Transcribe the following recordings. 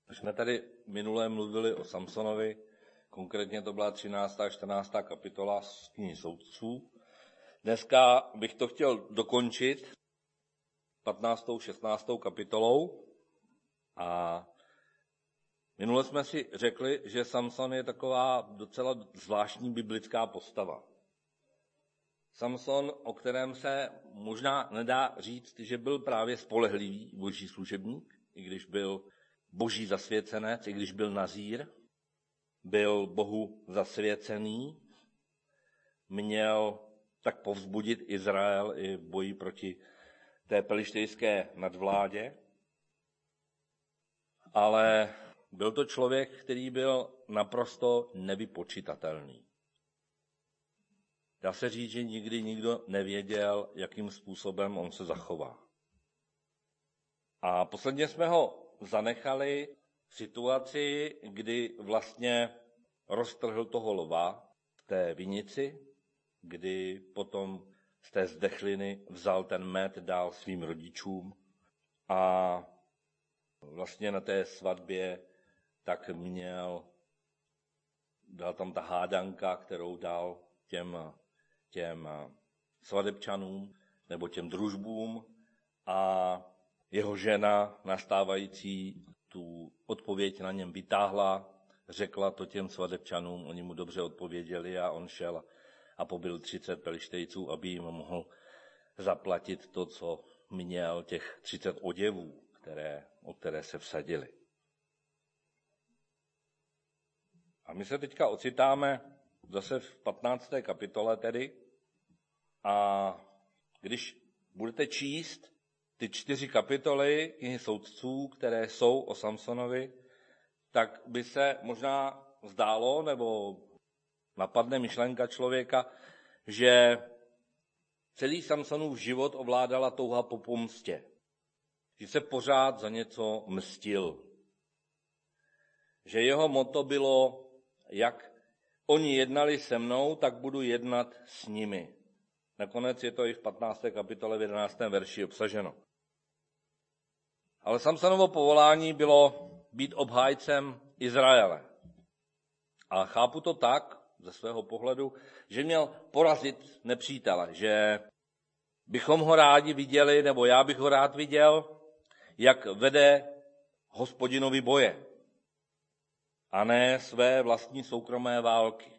Jsme tady minule mluvili o Samsonovi, konkrétně to byla 13. a 14. kapitola z knihy Soudců. Dneska bych to chtěl dokončit 15. 16. kapitolou a minule jsme si řekli, že Samson je taková docela zvláštní biblická postava. Samson, o kterém se možná nedá říct, že byl právě spolehlivý boží služebník, i když byl boží zasvěcenec, i když byl nazír, byl Bohu zasvěcený, měl tak povzbudit Izrael i v boji proti té pelištejské nadvládě, ale byl to člověk, který byl naprosto nevypočitatelný. Dá se říct, že nikdy nikdo nevěděl, jakým způsobem on se zachová. A posledně jsme ho zanechali v situaci, kdy vlastně roztrhl toho lva v té vinici, kdy potom z té zdechliny vzal ten med, dal svým rodičům a vlastně na té svatbě tak byla tam ta hádanka, kterou dal těm svadebčanům nebo těm družbům a jeho žena nastávající tu odpověď na něm vytáhla, řekla to těm svadebčanům, oni mu dobře odpověděli a on šel a pobil 30 pelištejců, aby jim mohl zaplatit to, co měl, těch 30 oděvů, o které se vsadili. A my se teďka ocitáme zase v 15. kapitole tedy a když budete číst ty 4 kapitoly knihy Soudců, které jsou o Samsonovi, tak by se možná zdálo, nebo napadne myšlenka člověka, že celý Samsonův život ovládala touha po pomstě. Že se pořád za něco mstil. Že jeho motto bylo, jak oni jednali se mnou, tak budu jednat s nimi. Nakonec je to i v 15. kapitole v 11. verši obsaženo. Ale Samsonovo povolání bylo být obhájcem Izraele. A chápu to tak, ze svého pohledu, že měl porazit nepřítele, že bychom ho rádi viděli, nebo já bych ho rád viděl, jak vede Hospodinovi boje a ne své vlastní soukromé války.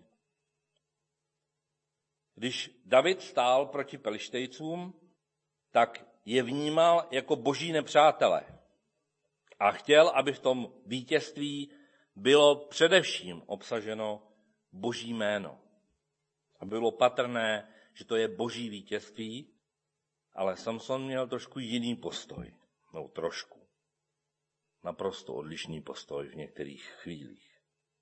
Když David stál proti pelištejcům, tak je vnímal jako boží nepřátele a chtěl, aby v tom vítězství bylo především obsaženo boží jméno. A bylo patrné, že to je boží vítězství, ale Samson měl trošku jiný postoj. No trošku. Naprosto odlišný postoj v některých chvílích.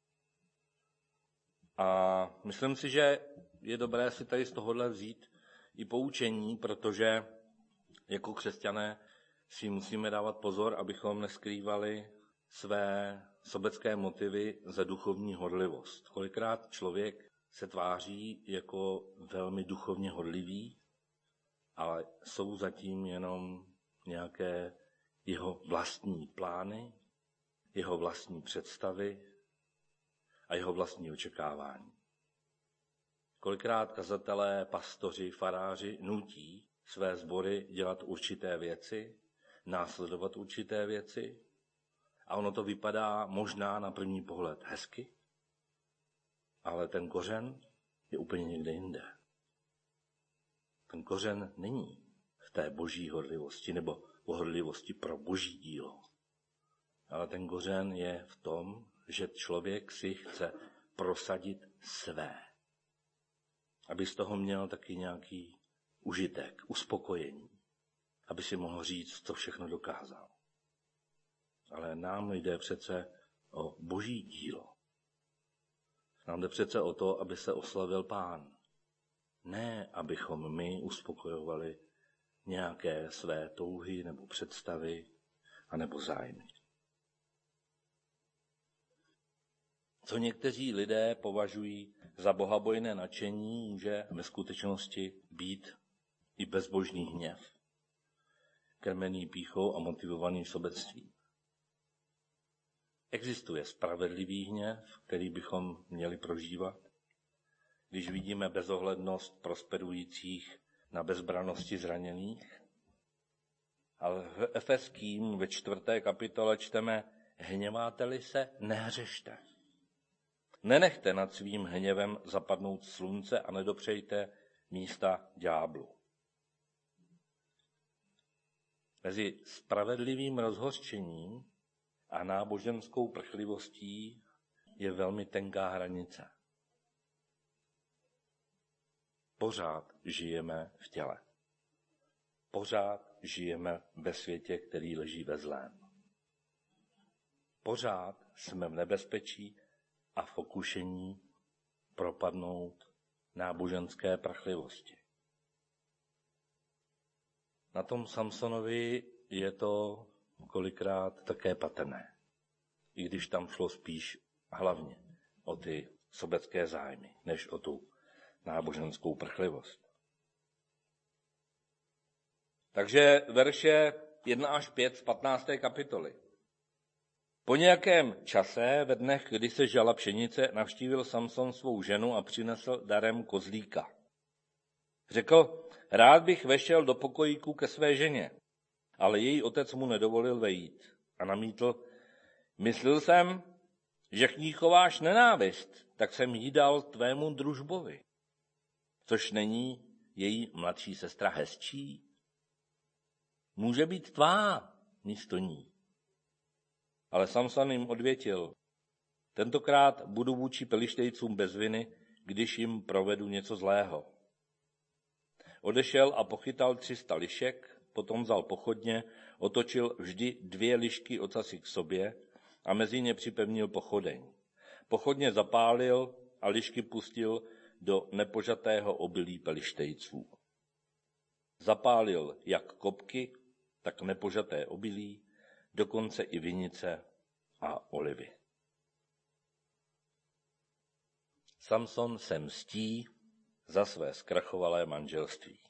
A myslím si, že je dobré si tady z tohohle vzít i poučení, protože jako křesťané si musíme dávat pozor, abychom neskrývali své sobecké motivy za duchovní horlivost. Kolikrát člověk se tváří jako velmi duchovně horlivý, ale jsou zatím jenom nějaké jeho vlastní plány, jeho vlastní představy a jeho vlastní očekávání. Kolikrát kazatelé, pastoři, faráři nutí své sbory dělat určité věci, následovat určité věci a ono to vypadá možná na první pohled hezky, ale ten kořen je úplně někde jinde. Ten kořen není v té boží horlivosti nebo horlivosti pro boží dílo. Ale ten kořen je v tom, že člověk si chce prosadit své. Aby z toho měl taky nějaký užitek, uspokojení. Aby si mohl říct, co všechno dokázal. Ale nám jde přece o boží dílo. Nám jde přece o to, aby se oslavil Pán. Ne, abychom my uspokojovali nějaké své touhy nebo představy anebo zájmy. Co někteří lidé považují za bohabojné nadšení, může ve skutečnosti být i bezbožný hněv, krmený pýchou a motivovaný sobectvím. Existuje spravedlivý hněv, který bychom měli prožívat, když vidíme bezohlednost prosperujících na bezbranosti zraněných. Ale v Efeským ve 4. kapitole čteme: hněváte-li se, nehřešte. Nenechte nad svým hněvem zapadnout slunce a nedopřejte místa ďáblu. Mezi spravedlivým rozhořčením a náboženskou prchlivostí je velmi tenká hranice. Pořád žijeme v těle. Pořád žijeme ve světě, který leží ve zlém. Pořád jsme v nebezpečí a v pokušení propadnout náboženské prchlivosti. Na tom Samsonovi je to kolikrát také patrné, i když tam šlo spíš hlavně o ty sobecké zájmy, než o tu náboženskou prchlivost. Takže verše 1 až 5 z 15. kapitoly. Po nějakém čase, ve dnech, kdy se žala pšenice, navštívil Samson svou ženu a přinesl darem kozlíka. Řekl: rád bych vešel do pokojíku ke své ženě, ale její otec mu nedovolil vejít a namítl: myslel jsem, že k ní chováš nenávist, tak jsem jí dal tvému družbovi. Což není její mladší sestra hezčí? Může být tvá místo ní. Ale Samson jim odvětil: tentokrát budu vůči Pelištejcům bez viny, když jim provedu něco zlého. Odešel a pochytal 300 lišek, potom vzal pochodně, otočil vždy 2 lišky ocasy k sobě a mezi ně připevnil pochodeň. Pochodně zapálil a lišky pustil do nepožatého obilí Pelištejců. Zapálil jak kopky, tak nepožaté obilí, dokonce i vinice a olivy. Samson se mstí za své zkrachovalé manželství.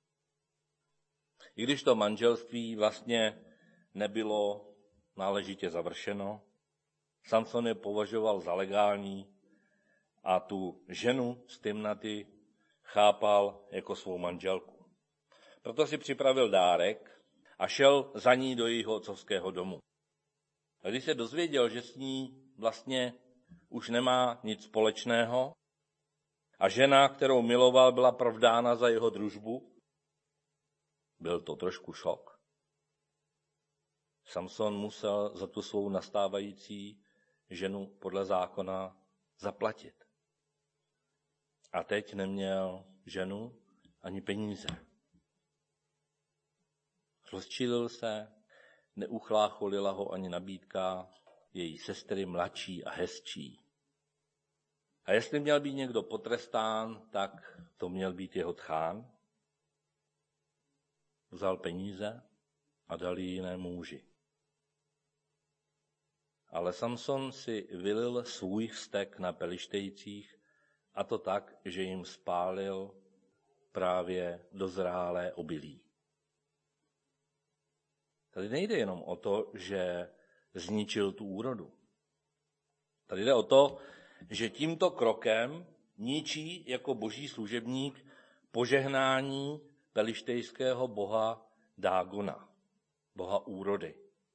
I když to manželství vlastně nebylo náležitě završeno, Samson je považoval za legální a tu ženu z Timnaty chápal jako svou manželku. Proto si připravil dárek a šel za ní do jejího otcovského domu. A když se dozvěděl, že s ní vlastně už nemá nic společného a žena, kterou miloval, byla provdána za jeho družbu, byl to trošku šok. Samson musel za tu svou nastávající ženu podle zákona zaplatit. A teď neměl ženu ani peníze. Rozčílil se, neuchlácholila ho ani nabídka její sestry mladší a hezčí. A jestli měl být někdo potrestán, tak to měl být jeho tchán. Vzal peníze a dal ji jinému muži. Ale Samson si vylil svůj vztek na Pelištejcích, a to tak, že jim spálil právě dozrálé obilí. Tady nejde jenom o to, že zničil tu úrodu. Tady jde o to, že tímto krokem ničí jako boží služebník požehnání pelištejského boha Dágona, boha úrody.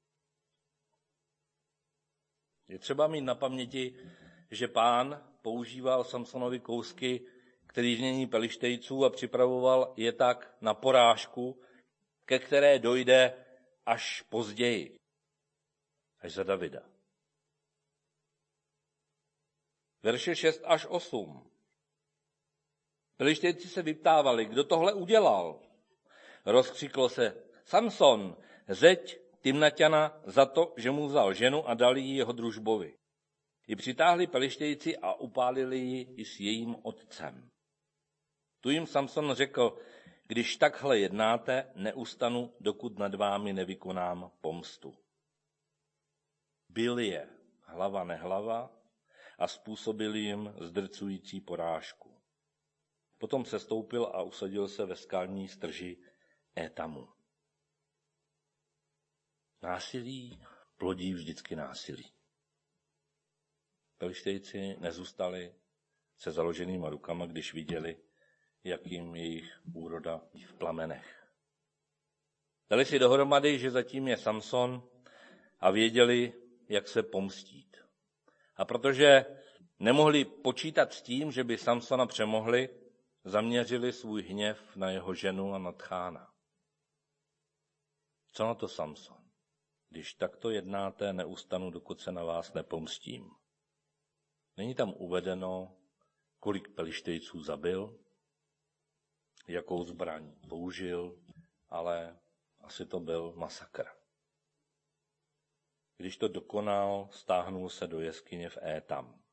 Je třeba mít na paměti, že Pán používal Samsonovi kousky, který znění Pelištejců, a připravoval je tak na porážku, ke které dojde až později, až za Davida. Verše 6 až 8. Pelištejci se vyptávali: kdo tohle udělal? Rozkřiklo se: Samson, zeď Timnaťana za to, že mu vzal ženu a dali ji jeho družbovi. I přitáhli Pelištejci a upálili ji i s jejím otcem. Tu jim Samson řekl: když takhle jednáte, neustanu, dokud nad vámi nevykonám pomstu. Bil je hlava nehlava a způsobil jim zdrcující porážku. Potom se stoupil a usadil se ve skalní strži Étamu. Násilí plodí vždycky násilí. Pelištejci nezůstali se založenýma rukama, když viděli, jak jim jejich úroda v plamenech. Dali si dohromady, že zatím je Samson a věděli, jak se pomstít. A protože nemohli počítat s tím, že by Samsona přemohli, zaměřili svůj hněv na jeho ženu a na tchána. Co na to Samson? Když takto jednáte, neustanu, dokud se na vás nepomstím. Není tam uvedeno, kolik Pelištejců zabil, jakou zbraň použil, ale asi to byl masakr. Když to dokonal, stáhnul se do jeskyně v Étam.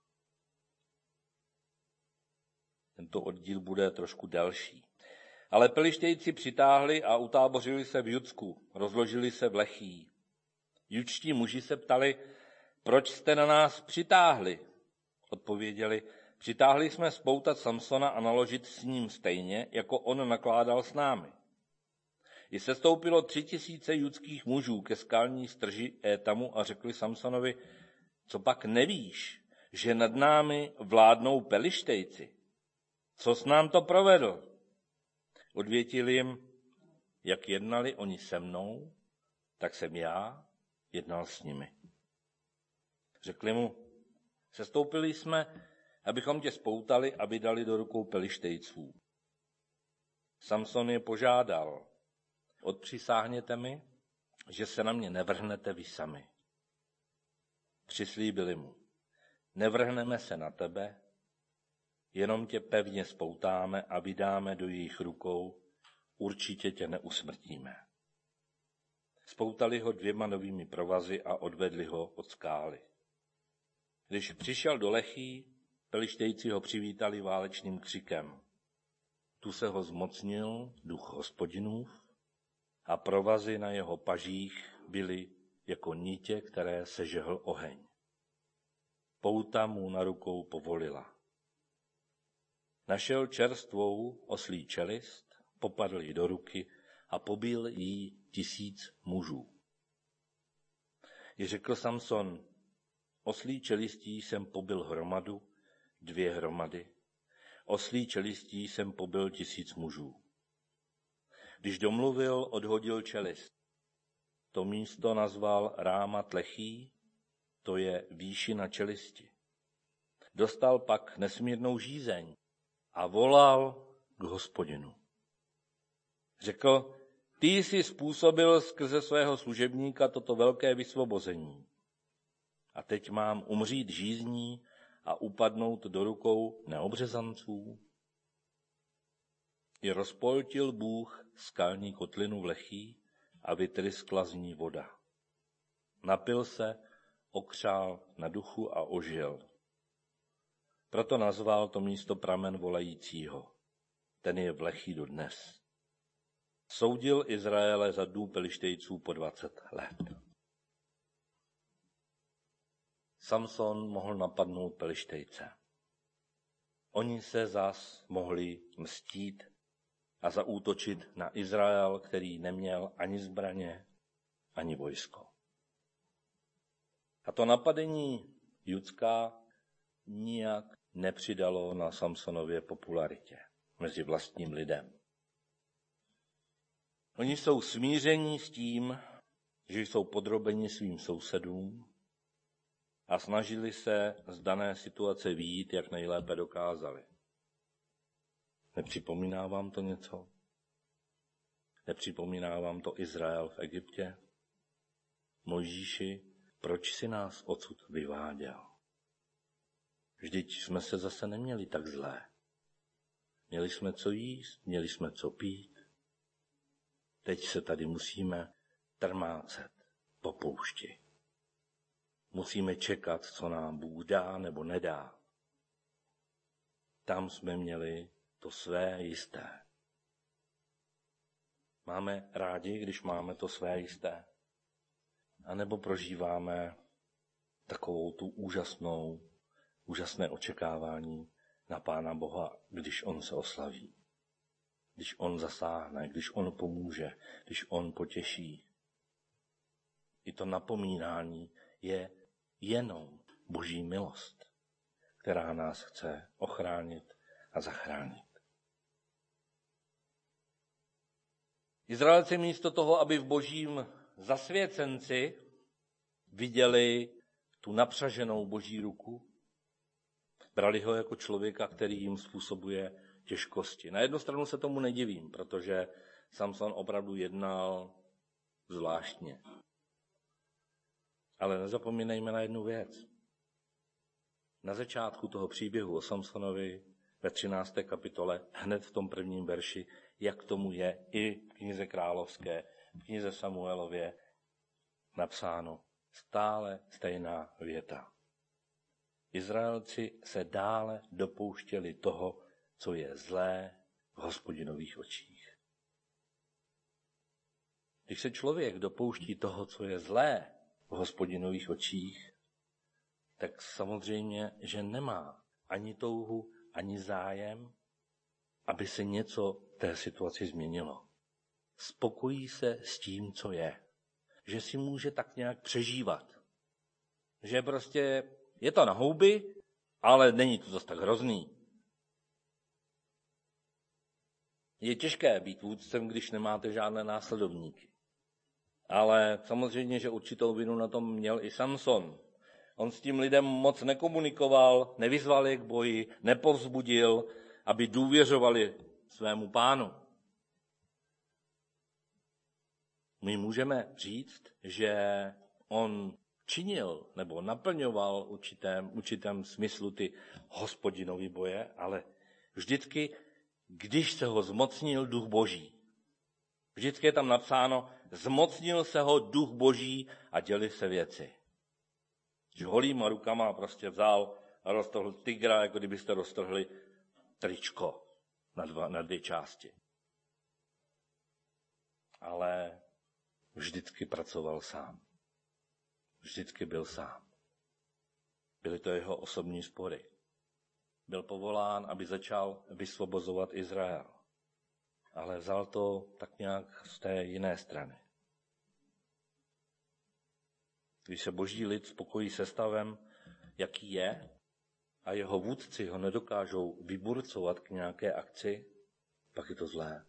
Tento oddíl bude trošku delší. Ale Pelištejci přitáhli a utábořili se v Judsku, rozložili se v Lechí. Judští muži se ptali, proč jste na nás přitáhli? Odpověděli, přitáhli jsme spoutat Samsona a naložit s ním stejně, jako on nakládal s námi. I sestoupilo 3000 judských mužů ke skalní strži Étamu a řekli Samsonovi, co pak nevíš, že nad námi vládnou Pelištejci? Co jsi nám to provedl? Odvětil jim, jak jednali oni se mnou, tak jsem já jednal s nimi. Řekli mu, sestoupili jsme, abychom tě spoutali a vydali do rukou Pelištejců. Samson je požádal, odpřisáhněte mi, že se na mě nevrhnete vy sami. Přislíbili mu, nevrhneme se na tebe, jenom tě pevně spoutáme a vydáme do jejich rukou, určitě tě neusmrtíme. Spoutali ho 2 novými provazy a odvedli ho od skály. Když přišel do Lechí, Pelištejci ho přivítali válečným křikem. Tu se ho zmocnil duch Hospodinův a provazy na jeho pažích byly jako nitě, které sežehl oheň. Pouta mu na rukou povolila. Našel čerstvou oslí čelist, popadl ji do ruky a pobil jí 1000 mužů. I řekl Samson, oslí čelistí jsem pobil hromadu, 2 hromady, oslí čelistí jsem pobil 1000 mužů. Když domluvil, odhodil čelist. To místo nazval Rámat Lechí, to je výšina čelisti. Dostal pak nesmírnou žízeň a volal k Hospodinu. Řekl, ty jsi způsobil skrze svého služebníka toto velké vysvobození. A teď mám umřít žízní a upadnout do rukou neobřezanců? I rozpoltil Bůh skalní kotlinu v Lechí a vytryskla z ní voda. Napil se, okřál na duchu a ožil. Proto nazval to místo pramen volajícího. Ten je v Lechí dodnes. Soudil Izraele za dnů Pelištejců po 20 let. Samson mohl napadnout Pelištejce. Oni se zas mohli mstít a zaútočit na Izrael, který neměl ani zbraně, ani vojsko. A to napadení judská nijak nepřidalo na Samsonově popularitě mezi vlastním lidem. Oni jsou smíření s tím, že jsou podrobeni svým sousedům a snažili se z dané situace vyjít, jak nejlépe dokázali. Nepřipomíná vám to něco? Nepřipomíná vám to Izrael v Egyptě? Mojžíši, proč si nás odsud vyváděl? Vždyť jsme se zase neměli tak zlé. Měli jsme co jíst, měli jsme co pít. Teď se tady musíme trmácet po poušti. Musíme čekat, co nám Bůh dá nebo nedá. Tam jsme měli to své jisté. Máme rádi, když máme to své jisté? A nebo prožíváme takovou tu úžasné očekávání na Pána Boha, když on se oslaví, když on zasáhne, když on pomůže, když on potěší. I to napomínání je jenom Boží milost. která nás chce ochránit a zachránit. Izraelci místo toho, aby v božím zasvěcenci viděli tu napřaženou boží ruku, brali ho jako člověka, který jim způsobuje těžkosti. Na jednu stranu se tomu nedivím, protože Samson opravdu jednal zvláštně. Ale nezapomínejme na jednu věc. Na začátku toho příběhu o Samsonovi ve 13. kapitole, hned v tom prvním verši, jak tomu je i v knize Královské, v knize Samuelově napsáno stále stejná věta. Izraelci se dále dopouštěli toho, co je zlé v Hospodinových očích. Když se člověk dopouští toho, co je zlé v Hospodinových očích, tak samozřejmě, že nemá ani touhu, ani zájem, aby se něco v té situaci změnilo. Spokojí se s tím, co je. Že si může tak nějak přežívat. Že prostě je to na houby, ale není to zase tak hrozný. Je těžké být vůdcem, když nemáte žádné následovníky. Ale samozřejmě, že určitou vinu na tom měl i Samson. On s tím lidem moc nekomunikoval, nevyzval je k boji, nepovzbudil, aby důvěřovali svému pánu. My můžeme říct, že on činil nebo naplňoval určitém smyslu ty Hospodinovy boje, ale vždycky, když se ho zmocnil duch boží. Vždycky je tam napsáno, zmocnil se ho duch boží a děly se věci. Že holýma rukama prostě vzal a roztrhl tygra, jako kdybyste roztrhli tričko na dvě části. Ale vždycky pracoval sám. Vždycky byl sám. Byly to jeho osobní spory. Byl povolán, aby začal vysvobozovat Izrael. Ale vzal to tak nějak z té jiné strany. Když se boží lid spokojí se stavem, jaký je, a jeho vůdci ho nedokážou vyburcovat k nějaké akci, pak je to zlé.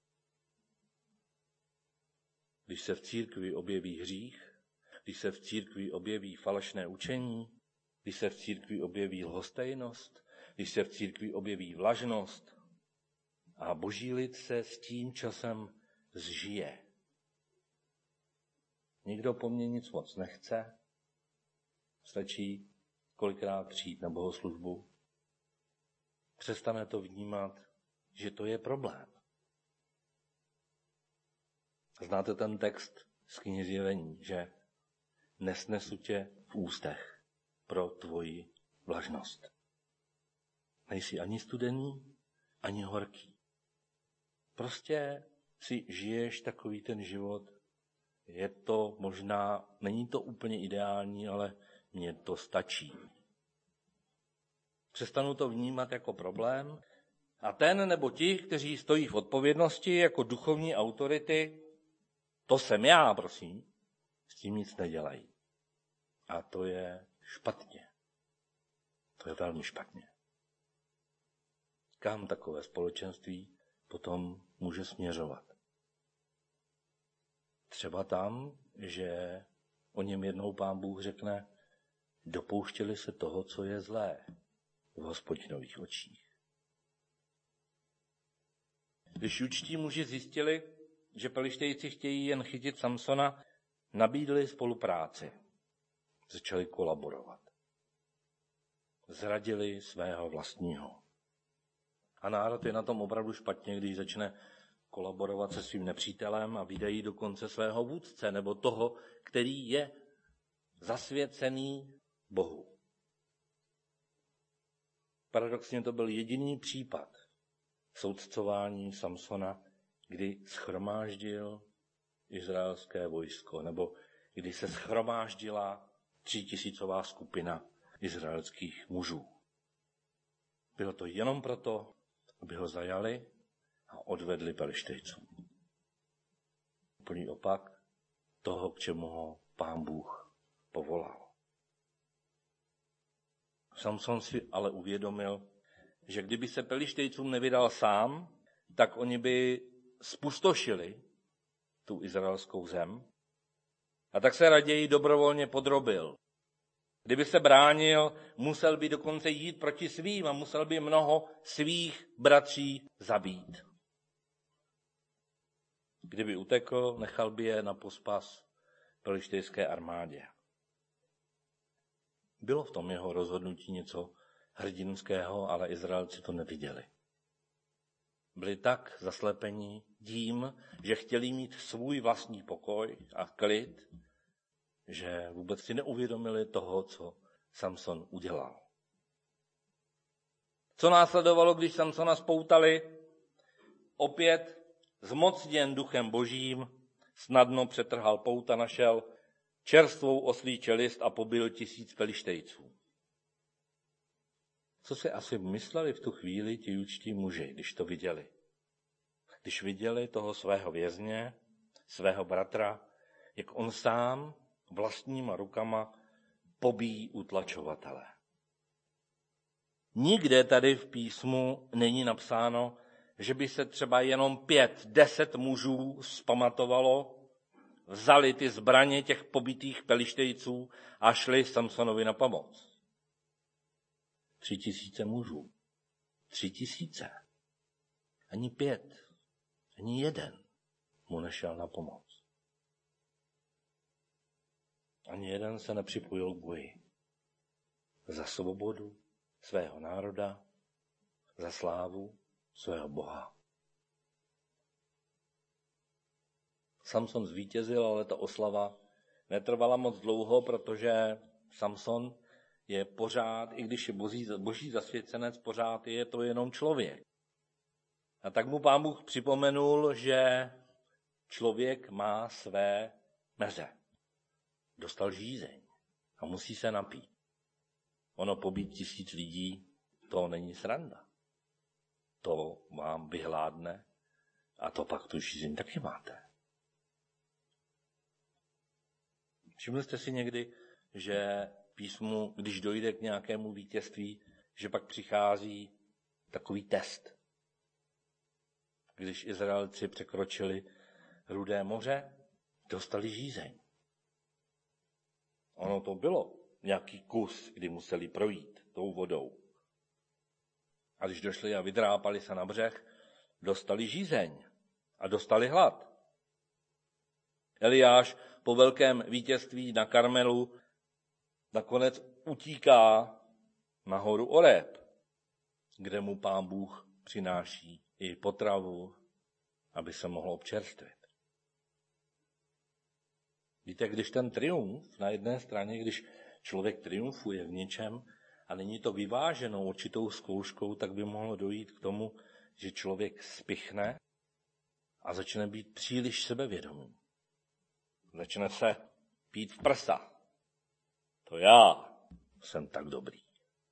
Když se v církvi objeví hřích, když se v církvi objeví falešné učení, když se v církvi objeví lhostejnost, když se v církvi objeví vlažnost a boží lid se s tím časem zžije. Nikdo po mně nic moc nechce, stačí kolikrát přijít na bohoslužbu, přestane to vnímat, že to je problém. Znáte ten text z knihy Zjevení, že nesnesu tě v ústech pro tvoji vlažnost. Nejsi ani studený, ani horký. Prostě si žiješ takový ten život. Je to možná, není to úplně ideální, ale mně to stačí. Přestanu to vnímat jako problém a ten nebo ti, kteří stojí v odpovědnosti jako duchovní autority, to jsem já, prosím, s tím nic nedělají. A to je špatně. To je velmi špatně. Kam takové společenství potom může směřovat? Třeba tam, že o něm jednou Pán Bůh řekne, dopouštěli se toho, co je zlé v Hospodinových očích. Když jučtí muži zjistili, že Pelištejci chtějí jen chytit Samsona, nabídli spolupráci. Začali kolaborovat. Zradili svého vlastního. A národ je na tom opravdu špatně, když začne kolaborovat se svým nepřítelem a vydají dokonce svého vůdce, nebo toho, který je zasvěcený Bohu. Paradoxně to byl jediný případ soudcování Samsona, kdy shromáždil izraelské vojsko, nebo kdy se shromáždila 3000 skupina izraelských mužů. Bylo to jenom proto, aby ho zajali a odvedli Pelištejcům. Úplný opak toho, k čemu ho Pán Bůh povolal. Samson si ale uvědomil, že kdyby se Pelištejcům nevydal sám, tak oni by spustošili tu izraelskou zem. A tak se raději dobrovolně podrobil. Kdyby se bránil, musel by dokonce jít proti svým a musel by mnoho svých bratří zabít. Kdyby utekl, nechal by je na pospas pelištejské armádě. Bylo v tom jeho rozhodnutí něco hrdinského, ale Izraelci to neviděli. Byli tak zaslepení tím, že chtěli mít svůj vlastní pokoj a klid, že vůbec si neuvědomili toho, co Samson udělal. Co následovalo, když Samsona spoutali? Opět zmocněn duchem božím, snadno přetrhal pouta, našel čerstvou oslí čelist a pobil 1000 Pelištejců. Co si asi mysleli v tu chvíli ti judští muži, když to viděli? Když viděli toho svého vězně, svého bratra, jak on sám vlastníma rukama pobíjí utlačovatele. Nikde tady v písmu není napsáno, že by se třeba jenom 5-10 mužů vzpamatovalo, vzali ty zbraně těch pobitých Pelištejců a šli Samsonovi na pomoc. 3000 mužů. 3000. Ani 5, ani 1 mu nešel na pomoc. Ani jeden se nepřipojil k boji. Za svobodu svého národa, za slávu svého Boha. Samson zvítězil, ale ta oslava netrvala moc dlouho, protože Samson je pořád, i když je boží zasvěcenec, pořád je to jenom člověk. A tak mu Pán Bůh připomenul, že člověk má své meze. Dostal žízeň a musí se napít. Ono pobít 1000 lidí, to není sranda. To vám vyhládne a to pak tu žízeň taky máte. Všimli jste si někdy, že písmu, když dojde k nějakému vítězství, že pak přichází takový test. Když Izraelci překročili Rudé moře, dostali žízeň. Ono to bylo nějaký kus, kdy museli projít tou vodou. A když došli a vydrápali se na břeh, dostali žízeň a dostali hlad. Eliáš po velkém vítězství na Karmelu nakonec utíká na horu Oreb, kde mu Pán Bůh přináší i potravu, aby se mohl občerstvit. Víte, když ten triumf na jedné straně, když člověk triumfuje v něčem a není to vyváženo určitou zkouškou, tak by mohlo dojít k tomu, že člověk spichne a začne být příliš sebevědomý. Začne se pít v prsa. To já jsem tak dobrý.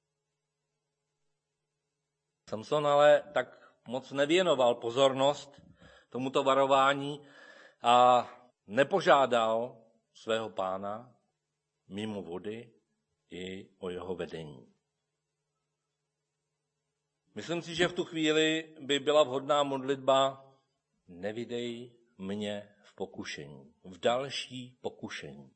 Samson ale tak moc nevěnoval pozornost tomuto varování a nepožádal svého pána mimo vody i o jeho vedení. Myslím si, že v tu chvíli by byla vhodná modlitba: nevydej mě v pokušení, v další pokušení.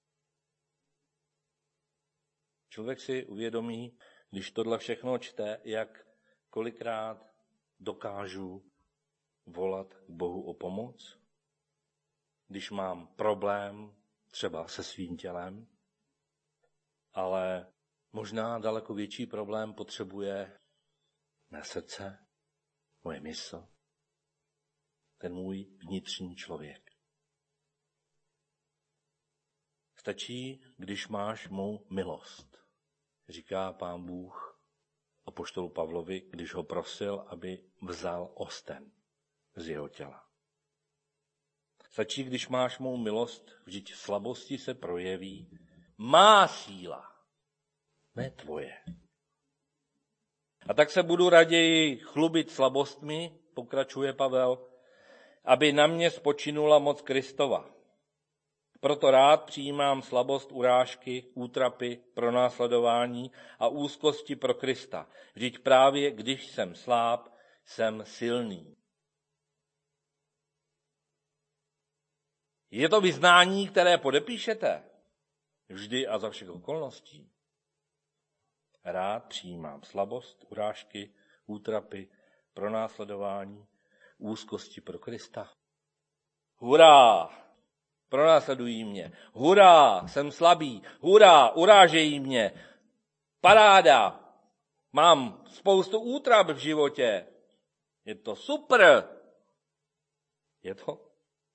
Člověk si uvědomí, když tohle všechno čte, jak kolikrát dokážu volat k Bohu o pomoc, když mám problém třeba se svým tělem, ale možná daleko větší problém potřebuje mé srdce, moje mysl, ten můj vnitřní člověk. Stačí, když máš mou milost, říká Pán Bůh apoštolu Pavlovi, když ho prosil, aby vzal osten z jeho těla. Stačí, když máš mou milost, vždyť v slabosti se projeví má síla, ne tvoje. A tak se budu raději chlubit slabostmi, pokračuje Pavel, aby na mě spočinula moc Kristova. Proto rád přijímám slabost, urážky, útrapy, pronásledování a úzkosti pro Krista. Vždyť právě když jsem sláb, jsem silný. Je to vyznání, které podepíšete vždy a za všech okolností. Rád přijímám slabost, urážky, útrapy, pronásledování, úzkosti pro Krista. Hurá! Pronásledují mě. Hurá! Jsem slabý. Hurá! Urážejí mě. Paráda! Mám spoustu útrap v životě. Je to super! Je to?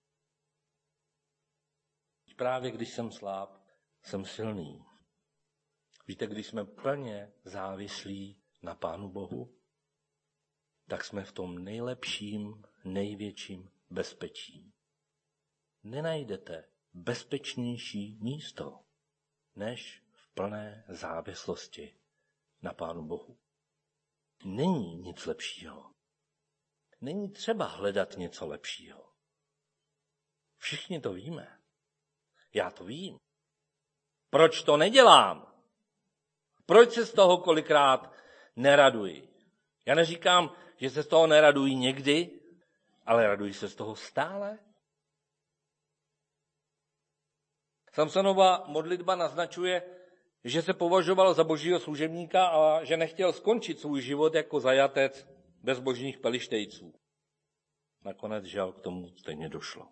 Právě když jsem sláb, jsem silný. Víte, když jsme plně závislí na Pánu Bohu, tak jsme v tom nejlepším, největším bezpečí. Nenajdete bezpečnější místo, než v plné závislosti na Pánu Bohu. Není nic lepšího. Není třeba hledat něco lepšího. Všichni to víme. Já to vím. Proč to nedělám? Proč se z toho kolikrát neraduji? Já neříkám, že se z toho neraduji někdy, ale raduji se z toho stále. Samsonova modlitba naznačuje, že se považoval za božího služebníka a že nechtěl skončit svůj život jako zajatec bezbožných pelištejců. Nakonec žal k tomu stejně došlo.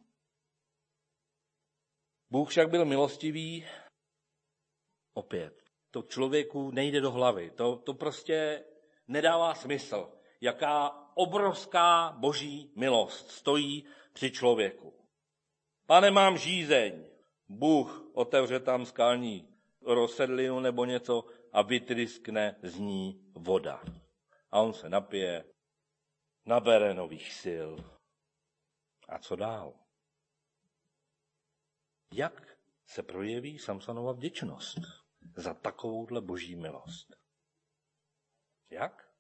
Bůh však byl milostivý. Opět, to člověku nejde do hlavy. To prostě nedává smysl. Jaká obrovská boží milost stojí při člověku. Pane, mám žízeň. Bůh otevře tam skalní rozsedlinu nebo něco a vytryskne z ní voda. A on se napije, nabere nových sil. A co dál? Jak se projeví Samsonova vděčnost za takovouhle boží milost? Jak?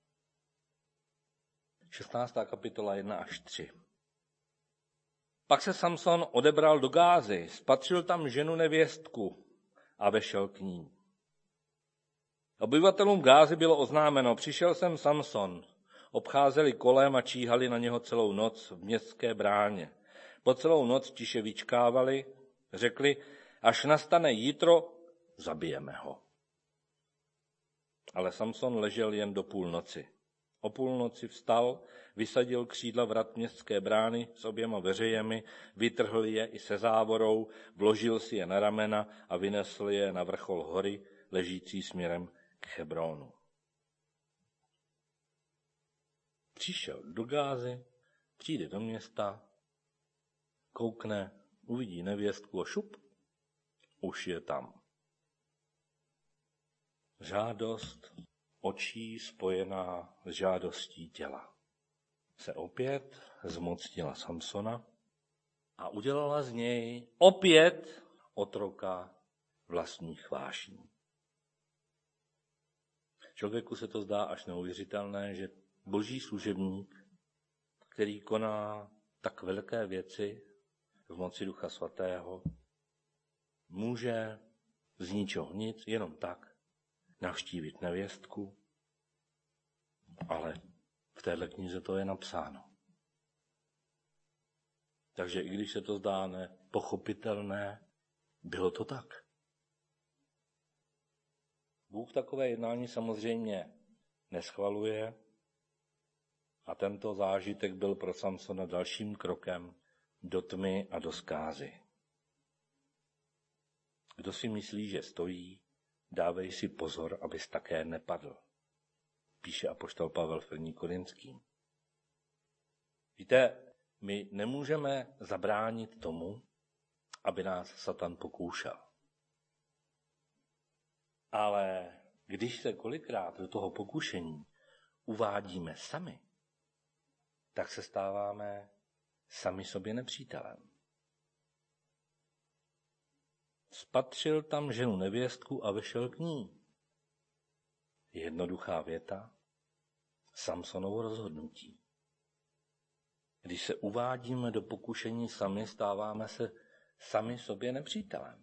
16. kapitola 1 až 3. Pak se Samson odebral do Gázy, spatřil tam ženu nevěstku a vešel k ní. Obyvatelům Gázy bylo oznámeno, přišel sem Samson. Obcházeli kolem a číhali na něho celou noc v městské bráně. Po celou noc tiše vyčkávali, řekli, až nastane jitro, zabijeme ho. Ale Samson ležel jen do půlnoci. O půlnoci vstal, vysadil křídla vrat městské brány s oběma veřejemi, vytrhl je i se závorou, vložil si je na ramena a vynesl je na vrchol hory, ležící směrem k Hebronu. Přišel do Gázy, přijde do města, koukne, uvidí nevěstku a šup, už je tam. Žádost očí spojená s žádostí těla se opět zmocnila Samsona a udělala z něj opět otroka vlastních vášní. Člověku se to zdá až neuvěřitelné, že boží služebník, který koná tak velké věci v moci Ducha Svatého, může z ničeho nic, jenom tak, navštívit nevěstku, ale v téhle knize to je napsáno. Takže i když se to zdá nepochopitelné, bylo to tak. Bůh takové jednání samozřejmě neschvaluje a tento zážitek byl pro Samsona dalším krokem do tmy a do zkázy. Kdo si myslí, že stojí, dávej si pozor, abys také nepadl, píše apoštol Pavel v 1. Korinským. Víte, my nemůžeme zabránit tomu, aby nás Satan pokoušel. Ale když se kolikrát do toho pokušení uvádíme sami, tak se stáváme sami sobě nepřítelem. Spatřil tam ženu nevěstku a vešel k ní. Jednoduchá věta, Samsonovo rozhodnutí. Když se uvádíme do pokušení sami, stáváme se sami sobě nepřítelem.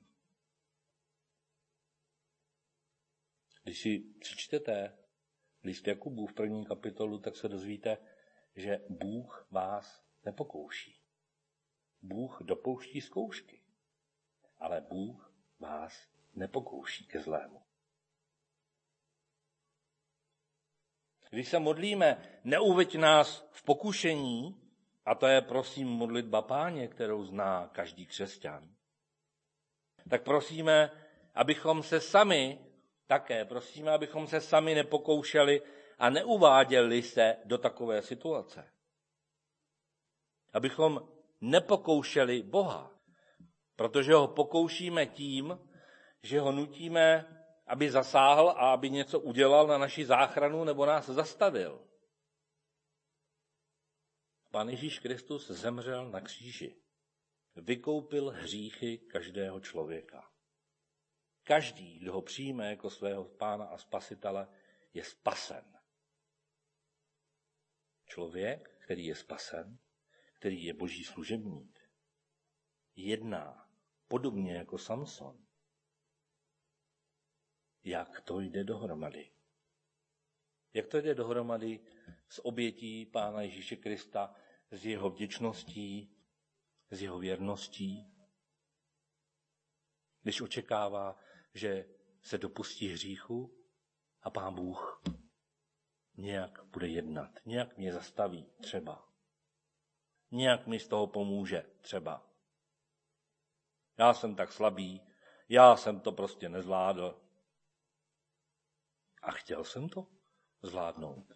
Když si přečtete list Jakubův 1. kapitolu, tak se dozvíte, že Bůh vás nepokouší. Bůh dopouští zkoušky, ale Bůh vás nepokouší ke zlému. Když se modlíme, neuveď nás v pokušení, a to je prosím modlitba Páně, kterou zná každý křesťan, tak prosíme, abychom se sami nepokoušeli a neuváděli se do takové situace. Abychom nepokoušeli Boha, protože ho pokoušíme tím, že ho nutíme, aby zasáhl a aby něco udělal na naši záchranu nebo nás zastavil. Pán Ježíš Kristus zemřel na kříži. Vykoupil hříchy každého člověka. Každý, kdo ho přijme jako svého Pána a Spasitele, je spasen. Člověk, který je spasen, který je Boží služebník, jedná podobně jako Samson. Jak to jde dohromady? Jak to jde dohromady s obětí Pána Ježíše Krista, s jeho vděčností, s jeho věrností, když očekává, že se dopustí hříchu a Pán Bůh nějak bude jednat, nějak mě zastaví třeba, nějak mi z toho pomůže třeba. Já jsem tak slabý, já jsem to prostě nezvládl. A chtěl jsem to zvládnout.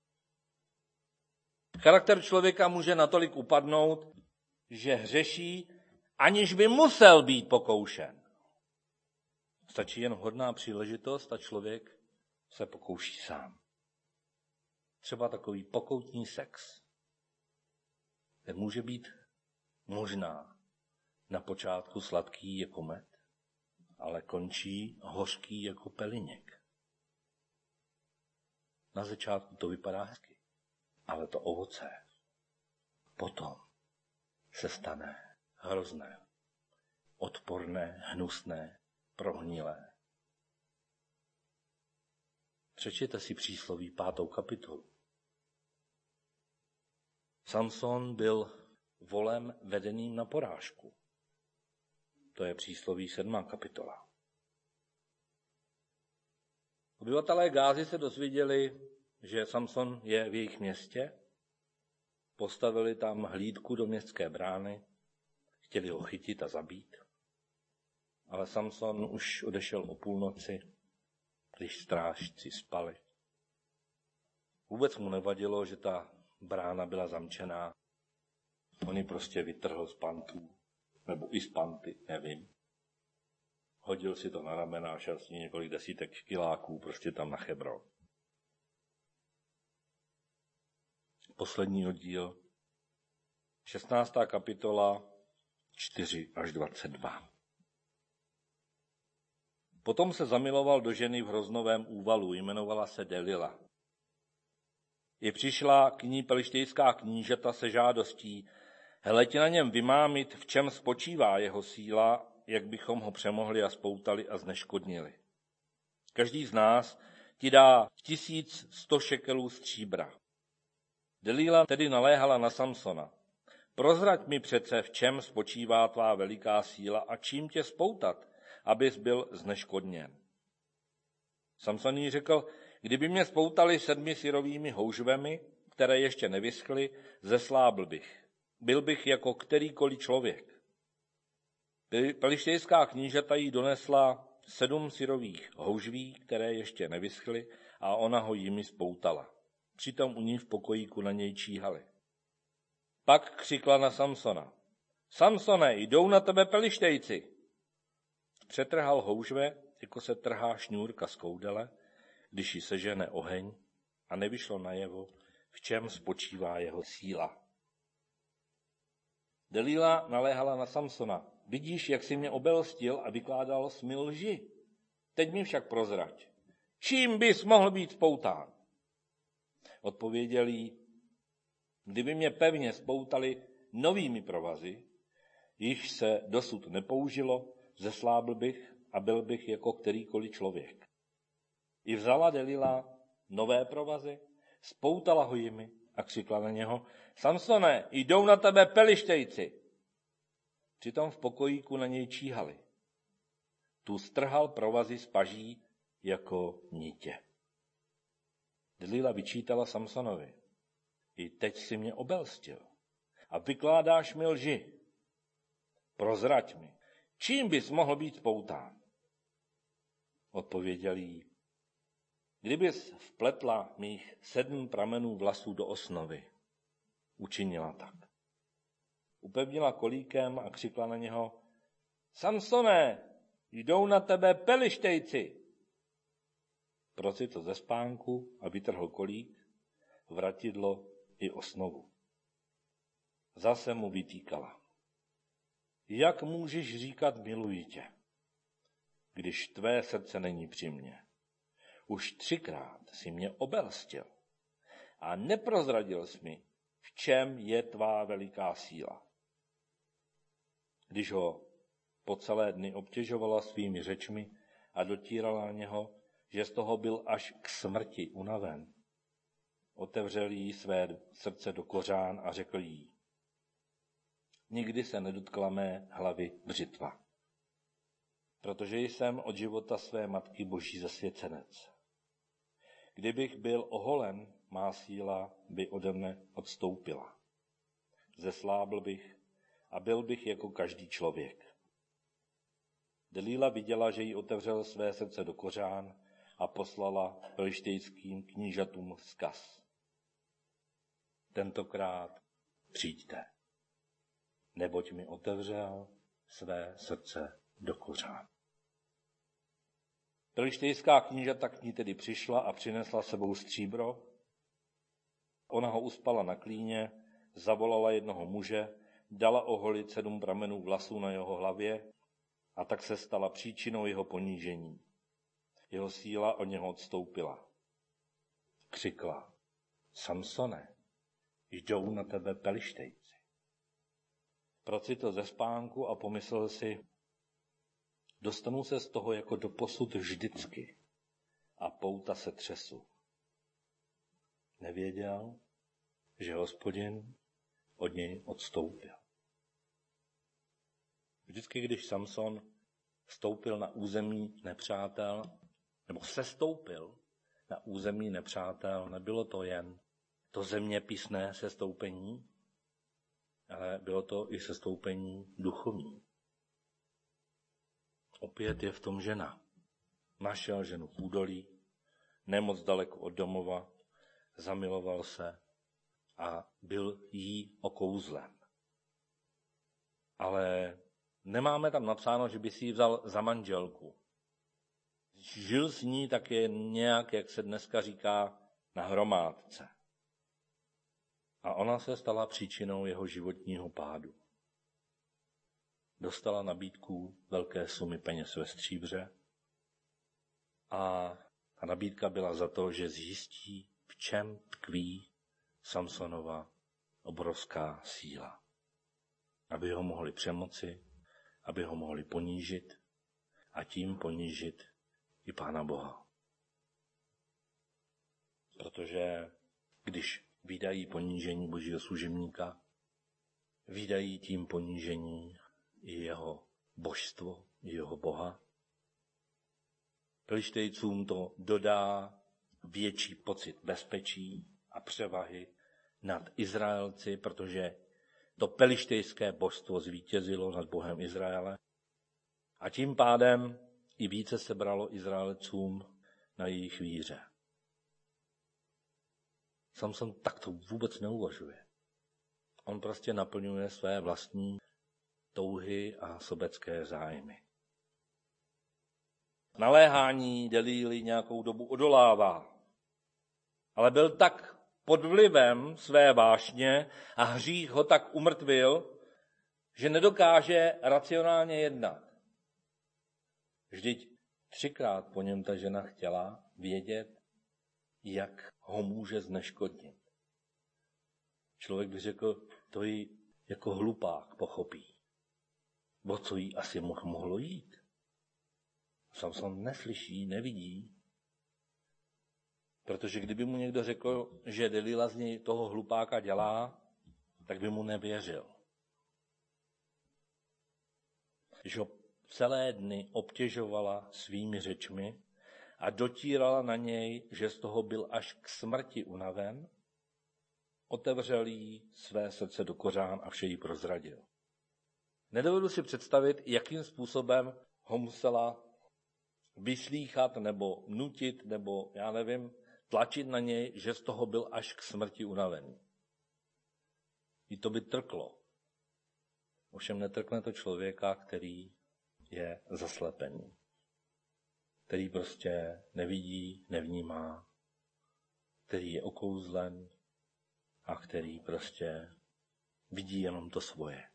Charakter člověka může natolik upadnout, že hřeší, aniž by musel být pokoušen. Stačí jen vhodná příležitost a člověk se pokouší sám. Třeba takový pokoutní sex. Ten může být možná na počátku sladký jako med, ale končí hořký jako peliněk. Na začátku to vypadá hezky, ale to ovoce potom se stane hrozné, odporné, hnusné, prohnilé. Přečtěte si přísloví 5. kapitolu. Samson byl volem vedeným na porážku. To je přísloví 7. kapitola. Obyvatelé Gázy se dozvěděli, že Samson je v jejich městě, postavili tam hlídku do městské brány, chtěli ho chytit a zabít, ale Samson už odešel o půlnoci, když strážci spali. Vůbec mu nevadilo, že ta brána byla zamčená. On ji prostě vytrhl z pantů, nebo i z panty, nevím. Hodil si to na ramena a šel s ní několik desítek kiláků prostě tam na Hebron. Poslední oddíl, 16. kapitola, 4 až 22. Potom se zamiloval do ženy v hroznovém úvalu, jmenovala se Delila. I přišla k ní pelištejská knížata se žádostí, hleďte na něm vymámit, v čem spočívá jeho síla, jak bychom ho přemohli a spoutali a zneškodnili. Každý z nás ti dá 1100 šekelů stříbra. Delila tedy naléhala na Samsona. Prozrať mi přece, v čem spočívá tvá veliká síla a čím tě spoutat, abys byl zneškodněn. Samson jí řekl, kdyby mě spoutali 7 syrovými houžvemi, které ještě nevyschly, zeslábl bych. Byl bych jako kterýkoliv člověk. Pelištejská knížata jí donesla 7 syrových houžví, které ještě nevyschly, a ona ho jimi spoutala. Přitom u ní v pokojíku na něj číhali. Pak křikla na Samsona. Samsone, jdou na tebe pelištejci. Přetrhal houžve, jako se trhá šňůrka z koudele, když ji sežene oheň, a nevyšlo najevo, v čem spočívá jeho síla. Delila naléhala na Samsona. Vidíš, jak jsi mě obelstil a vykládal jsi mi lži. Teď mi však prozrať. Čím bys mohl být spoután? Odpověděl jí, kdyby mě pevně spoutali novými provazy, již se dosud nepoužilo, zeslábl bych a byl bych jako kterýkoliv člověk. I vzala Delila nové provazy, spoutala ho jimi a křikla na něho: Samsone, jdou na tebe Pelištejci! Přitom v pokojíku na něj číhali. Tu strhal provazy z paží jako nitě. Delila vyčítala Samsonovi: I teď si mě obelstil a vykládáš mi lži. Prozrať mi, čím bys mohl být spoután? Odpověděl jí: Kdybys vpletla mých 7 pramenů vlasů do osnovy. Učinila tak. Upevnila kolíkem a křikla na něho: Samsone, jdou na tebe Pelištejci! Procitl ze spánku a vytrhl kolík, vratidlo i osnovu. Zase mu vytýkala: Jak můžeš říkat miluji tě, když tvé srdce není při mně? Už 3krát si mě obelstil a neprozradil jsi mi, v čem je tvá veliká síla. Když ho po celé dny obtěžovala svými řečmi a dotírala na něho, že z toho byl až k smrti unaven, otevřel jí své srdce do kořán a řekl jí: Nikdy se nedotkla mé hlavy břitva, protože jsem od života své matky boží zasvěcenec. Kdybych byl oholen, má síla by ode mne odstoupila. Zeslábl bych a byl bych jako každý člověk. Delila viděla, že jí otevřel své srdce do kořán a poslala pelištejským knížatům vzkaz: Tentokrát přijďte, neboť mi otevřel své srdce do kořán. Pelištejská knížata k ní tedy přišla a přinesla sebou stříbro. Ona ho uspala na klíně, zavolala jednoho muže, dala oholit 7 pramenů vlasů na jeho hlavě a tak se stala příčinou jeho ponížení. Jeho síla od něho odstoupila. Křikla: Samsone, jdou na tebe Pelištejci. Procitl ze spánku a pomyslel si: Dostanu se z toho jako doposud vždycky a pouta se třesu. Nevěděl, že Hospodin od něj odstoupil. Vždycky, když Samson vstoupil na území nepřátel, nebo sestoupil na území nepřátel, nebylo to jen to zeměpisné sestoupení, ale bylo to i sestoupení duchovní. Opět je v tom žena. Našel ženu v údolí, nemoc daleko od domova, zamiloval se a byl jí okouzlen. Ale nemáme tam napsáno, že by si ji vzal za manželku. Žil s ní také nějak, jak se dneska říká, na hromádce. A ona se stala příčinou jeho životního pádu. Dostala nabídku velké sumy peněz ve stříbře a ta nabídka byla za to, že zjistí, v čem tkví Samsonova obrovská síla. Aby ho mohli přemoci, aby ho mohli ponížit a tím ponížit i Pána Boha. Protože když vydají ponížení Božího služebníka, vydají tím ponížení i jeho božstvo, i jeho Boha. Pelištejcům to dodá větší pocit bezpečí a převahy nad Izraelci, protože to pelištejské božstvo zvítězilo nad Bohem Izraele a tím pádem i více se bralo Izraelcům na jejich víře. Samson takto vůbec neuvažuje. On prostě naplňuje své vlastní touhy a sobecké zájmy. Naléhání Delíly nějakou dobu odolává, ale byl tak pod vlivem své vášně a hřích ho tak umrtvil, že nedokáže racionálně jednat. Vždyť 3krát po něm ta žena chtěla vědět, jak ho může zneškodnit. Člověk by řekl, to ji jako hlupák pochopí. o co jí asi mohlo jít. Samson neslyší, nevidí. Protože kdyby mu někdo řekl, že Delila z něj toho hlupáka dělá, tak by mu nevěřil. Že ho celé dny obtěžovala svými řečmi a dotírala na něj, že z toho byl až k smrti unaven, otevřel jí své srdce do kořán a vše jí prozradil. Nedovedu si představit, jakým způsobem ho musela vyslýchat nebo nutit, nebo já nevím, tlačit na něj, že z toho byl až k smrti unavený. I to by trklo. Ovšem netrkne to člověka, který je zaslepený. Který prostě nevidí, nevnímá, který je okouzlen a který prostě vidí jenom to svoje.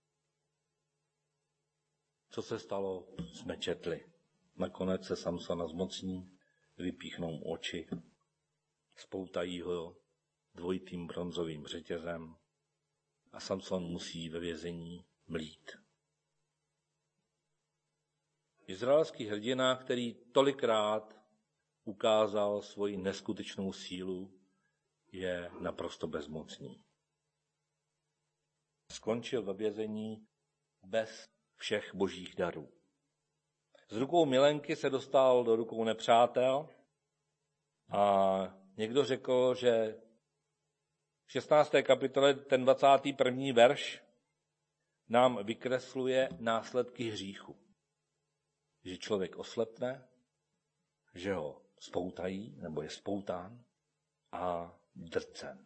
Co se stalo, jsme četli. Nakonec se Samsona zmocní, vypíchnou mu oči, spoutají ho dvojitým bronzovým řetězem a Samson musí ve vězení mlít. Izraelský hrdina, který tolikrát ukázal svoji neskutečnou sílu, je naprosto bezmocný. Skončil ve vězení bez všech božích darů. Z rukou milenky se dostal do rukou nepřátel a někdo řekl, že v 16. kapitole ten 21. verš nám vykresluje následky hříchu. Že člověk oslepne, že ho spoutají, nebo je spoután a drcen.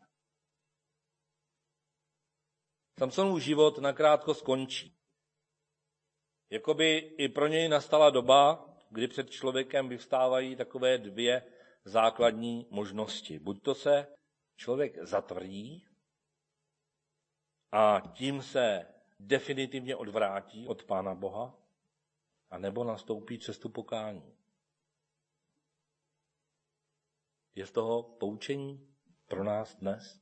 Samsonův život nakrátko skončí. Jakoby i pro něj nastala doba, kdy před člověkem vyvstávají takové dvě základní možnosti. Buď to se člověk zatvrdí a tím se definitivně odvrátí od Pána Boha, a nebo nastoupí cestu pokání. Je z toho poučení pro nás dnes?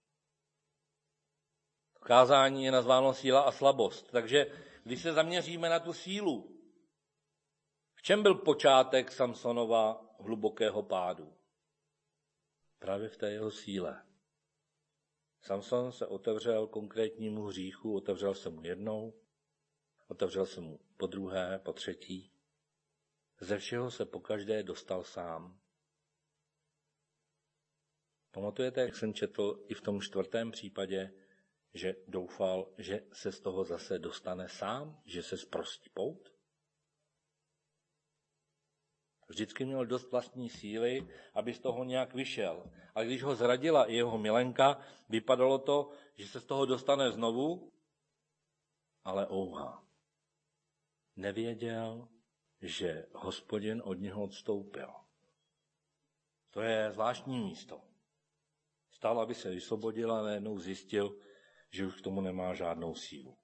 Kázání je nazváno síla a slabost, takže když se zaměříme na tu sílu, v čem byl počátek Samsonova hlubokého pádu? Právě v té jeho síle. Samson se otevřel konkrétnímu hříchu, otevřel se mu jednou, otevřel se mu po druhé, po třetí. Ze všeho se pokaždé dostal sám. Pamatujete, jak jsem četl i v tom 4. případě, že doufal, že se z toho zase dostane sám, že se zprostí pout? Vždycky měl dost vlastní síly, aby z toho nějak vyšel. Ale když ho zradila i jeho milenka, vypadalo to, že se z toho dostane znovu, ale ouha. Nevěděl, že Hospodin od něho odstoupil. To je zvláštní místo. Stál, aby se vysvobodil, a najednou zjistil, že už k tomu nemá žádnou sílu.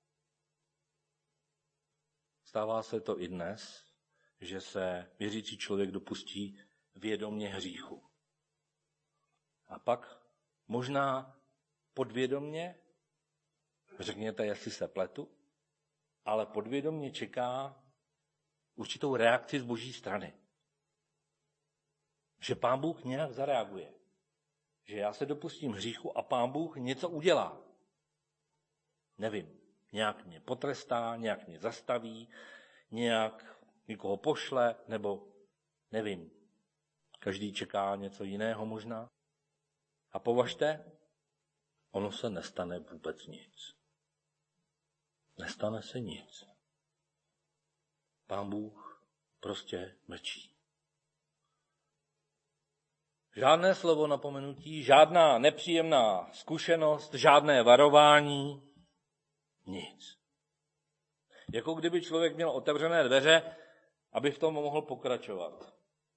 Stává se to i dnes, že se věřící člověk dopustí vědomě hříchu. A pak možná podvědomě, řekněte, jestli se pletu, ale podvědomě čeká určitou reakci z boží strany. Že Pán Bůh nějak zareaguje. Že já se dopustím hříchu a Pán Bůh něco udělá. Nevím, nějak mě potrestá, nějak mě zastaví, nějak někoho pošle, nebo nevím. Každý čeká něco jiného možná. A považte, ono se nestane vůbec nic. Nestane se nic. Pán Bůh prostě mlčí. Žádné slovo napomenutí, žádná nepříjemná zkušenost, žádné varování, nic. Jako kdyby člověk měl otevřené dveře, aby v tom mohl pokračovat.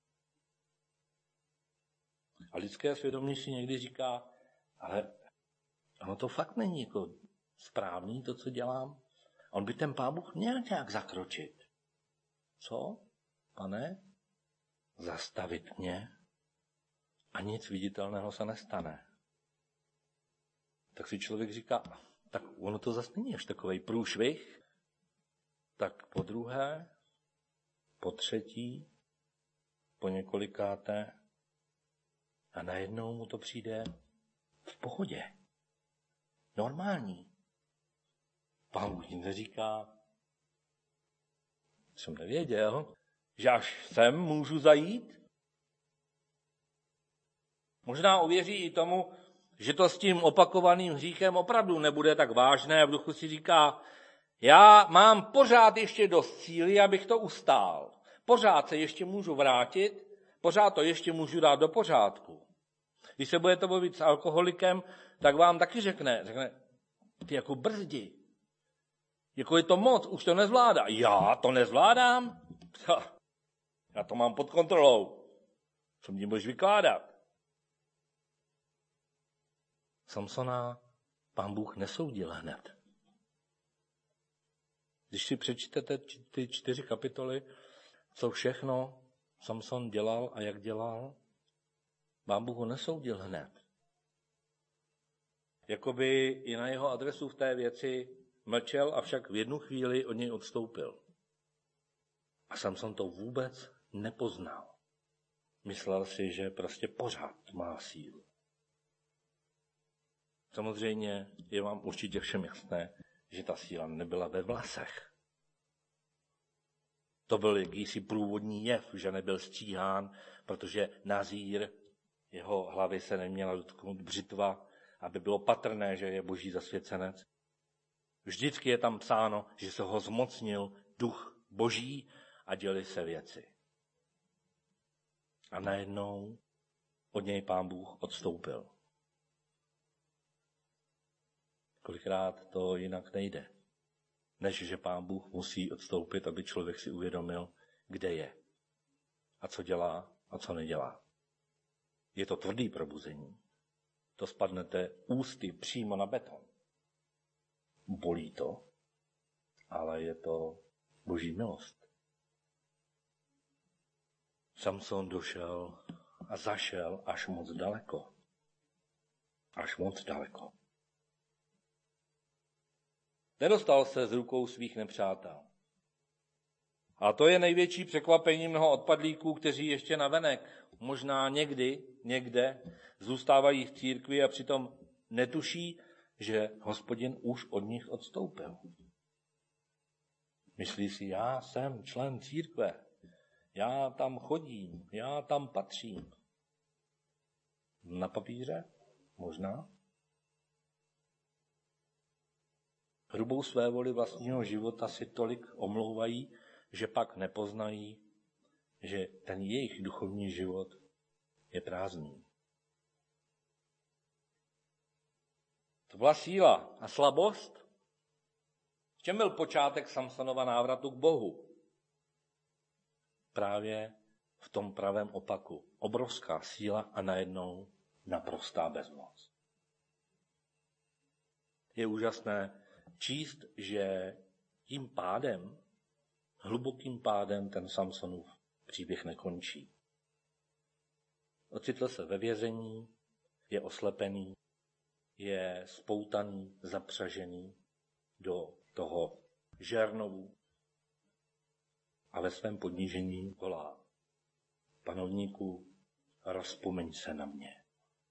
A lidské svědomí si někdy říká, ale ono to fakt není jako správný, to, co dělám. On by ten Pán Bůh měl nějak zakročit. Co, pane? Zastavit mě? A nic viditelného se nestane. Tak si člověk říká, tak ono to zase není až takovej průšvih. tak po druhé, po třetí, po několikáté a najednou mu to přijde v pohodě. Normální. Pán Bůh jim neříká, jsem nevěděl, že až sem můžu zajít. Možná uvěří i tomu, že to s tím opakovaným hříchem opravdu nebude tak vážné a v duchu si říká, já mám pořád ještě dost síly, abych to ustál. Pořád se ještě můžu vrátit, pořád to ještě můžu dát do pořádku. Když se budete bavit s alkoholikem, tak vám taky řekne, ty jako brzdi. Jako je to moc, už to nezvládá. Já to nezvládám? Já to mám pod kontrolou. Co mě budeš vykládat? Samsona Pán Bůh nesoudil hned. Když si přečtete ty 4 kapitoly, co všechno Samson dělal a jak dělal, Pán Bůh ho nesoudil hned. Jakoby i na jeho adresu v té věci mlčel, avšak v jednu chvíli od něj odstoupil. A Samson to vůbec nepoznal. Myslel si, že prostě pořád má sílu. Samozřejmě je vám určitě všem jasné, že ta síla nebyla ve vlasech. To byl jakýsi průvodní jev, že nebyl stíhán, protože Nazír, jeho hlavy se neměla dotknout břitva, aby bylo patrné, že je boží zasvěcenec. Vždycky je tam psáno, že se ho zmocnil duch boží a děly se věci. A najednou od něj Pán Bůh odstoupil. Kolikrát to jinak nejde, než že Pán Bůh musí odstoupit, aby člověk si uvědomil, kde je a co dělá a co nedělá. Je to tvrdý probuzení. To spadnete ústy přímo na beton. Bolí to, ale je to boží milost. Samson došel a zašel až moc daleko. Až moc daleko. Nedostal se z rukou svých nepřátel. A to je největší překvapení mnoho odpadlíků, kteří ještě navenek, možná někde zůstávají v církvi a přitom netuší, že Hospodin už od nich odstoupil. Myslí si, já jsem člen církve, já tam chodím, já tam patřím. Na papíře? Možná. Hrubou svévoli vlastního života si tolik omlouvají, že pak nepoznají, že ten jejich duchovní život je prázdný. To byla síla a slabost. V čem byl počátek Samsonova návratu k Bohu? Právě v tom pravém opaku. Obrovská síla a najednou naprostá bezmoc. Je úžasné číst, že tím pádem, hlubokým pádem ten Samsonův příběh nekončí. Ocitl se ve vězení, je oslepený, je spoutaný, zapřažený do toho žernovu a ve svém ponížení volá: Panovníku, rozpomeň se na mě.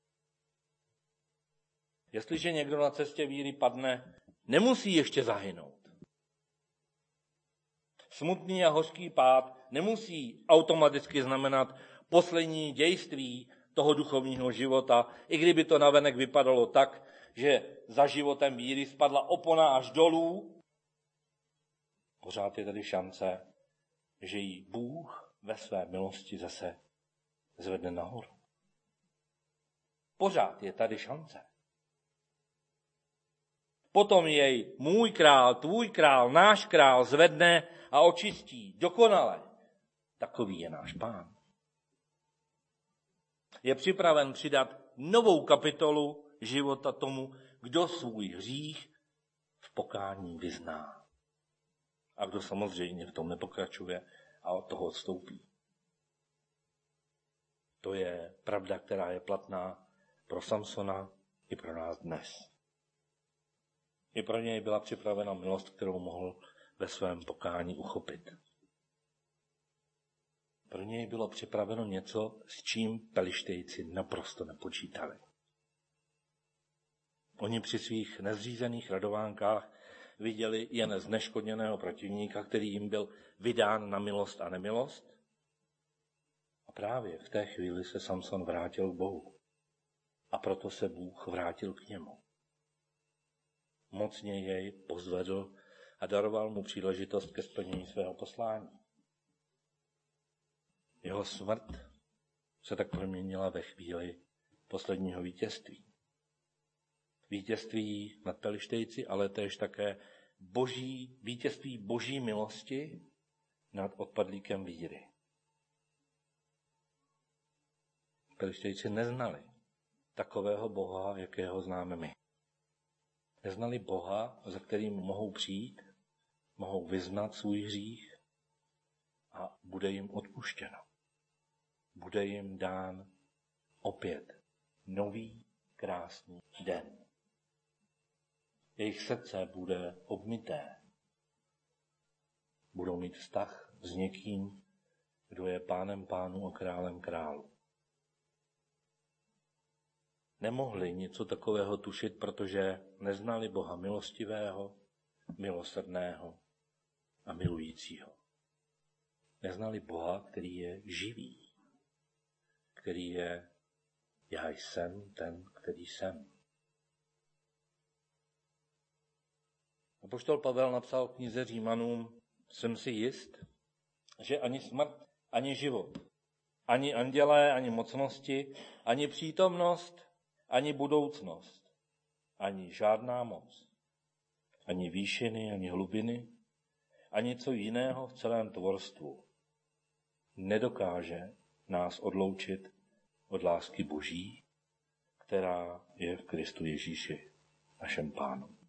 Jestliže někdo na cestě víry padne, nemusí ještě zahynout. Smutný a hořký pád nemusí automaticky znamenat poslední dějství toho duchovního života, i kdyby to navenek vypadalo tak, že za životem víry spadla opona až dolů, pořád je tady šance, že ji Bůh ve své milosti zase zvedne nahoru. Pořád je tady šance. Potom jej můj král, tvůj král, náš král zvedne a očistí dokonale. Takový je náš Pán. Je připraven přidat novou kapitolu života tomu, kdo svůj hřích v pokání vyzná. A kdo samozřejmě v tom nepokračuje a od toho odstoupí. To je pravda, která je platná pro Samsona i pro nás dnes. I pro něj byla připravena milost, kterou mohl ve svém pokání uchopit. Pro něj bylo připraveno něco, s čím Pelištejci naprosto nepočítali. Oni při svých nezřízených radovánkách viděli jen zneškodněného protivníka, který jim byl vydán na milost a nemilost. A právě v té chvíli se Samson vrátil k Bohu. A proto se Bůh vrátil k němu. Mocně jej pozvedl a daroval mu příležitost ke splnění svého poslání. Jeho smrt se tak proměnila ve chvíli posledního vítězství. Vítězství nad Pelištejci, ale též také vítězství boží milosti nad odpadlíkem víry. Pelištejci neznali takového Boha, jakého známe my. Neznali Boha, za kterým mohou přijít, mohou vyznat svůj hřích a bude jim odpuštěno. Bude jim dán opět nový, krásný den. Jejich srdce bude obmyté. Budou mít vztah s někým, kdo je pánem pánů a králem králů. Nemohli něco takového tušit, protože neznali Boha milostivého, milosrdného a milujícího. Neznali Boha, který je živý, který je já jsem ten, který jsem. Apoštol Pavel napsal v knize Římanům: jsem si jist, že ani smrt, ani život, ani andělé, ani mocnosti, ani přítomnost, ani budoucnost, ani žádná moc, ani výšiny, ani hlubiny, ani co jiného v celém tvorstvu nedokáže nás odloučit od lásky Boží, která je v Kristu Ježíši, našem Pánu.